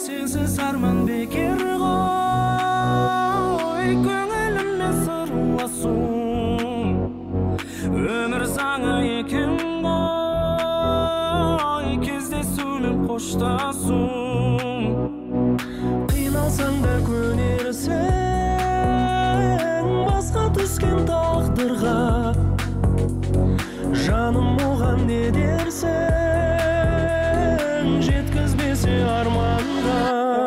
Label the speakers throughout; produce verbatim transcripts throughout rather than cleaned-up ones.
Speaker 1: Sensiz arman bekер ғой, көңіліме сырласуң. Өмір заңы екен ғой, кездесумен қоштасуң. Қиналсаң да көнерсің, басқа түскен тағдырға. Жаным оған не дерсің, жеткізбесе арманға.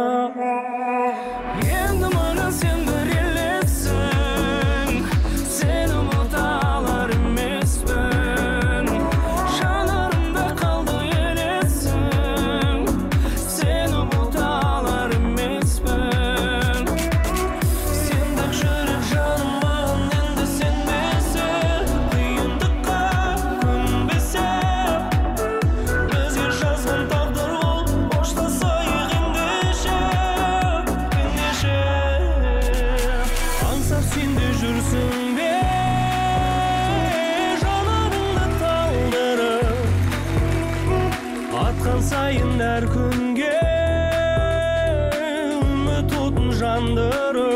Speaker 1: Енді маған сен бір елексің, сені ұмыта алар емеспін. Жанарымда қалды елесің, сені ұмыта алар емеспін. Сендік жүрек жаным маған енді сенбесе, қиындыққа көнбесе, бізге жазған тағдыр ол, қоштасайық ендеше, ендеше. Аңсап сен де жүрсің бе, жанарыңды талдырып, атқан сайын әр күнге үміт отын жандырып.